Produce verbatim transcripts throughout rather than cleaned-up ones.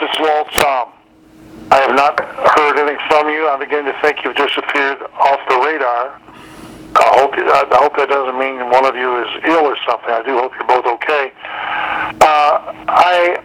it's Walt Som. I have not heard anything from you. I'm beginning to think you've disappeared off the radar. I hope, I hope that doesn't mean one of you is ill or something. I do hope you're both okay. Uh, I,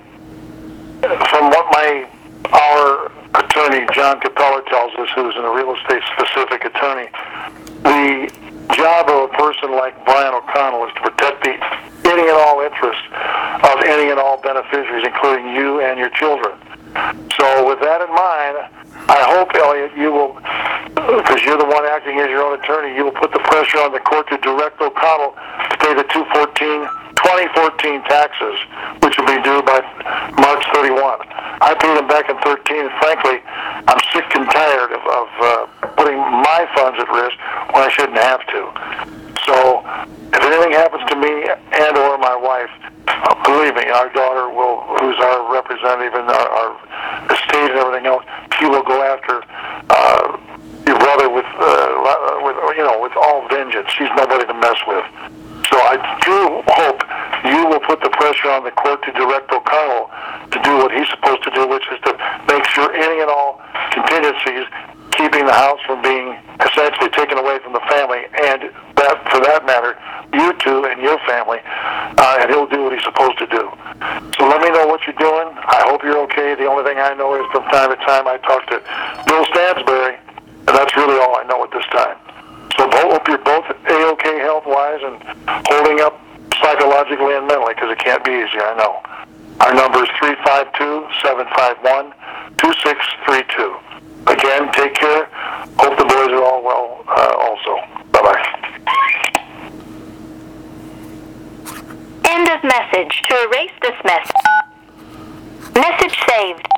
from what my our attorney John Capella tells us, who's a real estate specific attorney, the job of a person like Brian O'Connell is to protect the any and all interests of any and all beneficiaries, including you and your children. So with that in mind, I hope, Elliot, you will, because you're the one acting as your own attorney, you will put the pressure on the court to direct O'Connell to pay the twenty fourteen taxes, which will be due by March thirty-first. I paid them back in thirteen, and frankly, I'm sick and tired of, of uh, putting my funds at risk when I shouldn't have to. So if anything happens to me and or my wife, uh, believe me, our daughter will, who's our representative in our, our estate and everything else, she will go after uh, your brother with, uh, with, you know, with all vengeance. She's nobody to mess with. So I do hope you will put the pressure on the court to direct O'Connell to do what he's supposed to do, which is to make sure any and all contingencies keeping the house from being essentially taken away from the family, and that, for that matter, you two and your family, uh, and he'll do what he's supposed to do. So let me know what you're doing. I hope you're okay. The only thing I know is from time to time I talk to Bill Stansberry, and that's really all I know at this time. So I hope you're both A-okay health-wise and holding up psychologically and mentally, because it can't be easy, I know. Our number is three five two, seven five one, two six three two. Again, take care. Hope the boys are all well uh, also. Bye-bye. End of message. To erase this message. Message saved.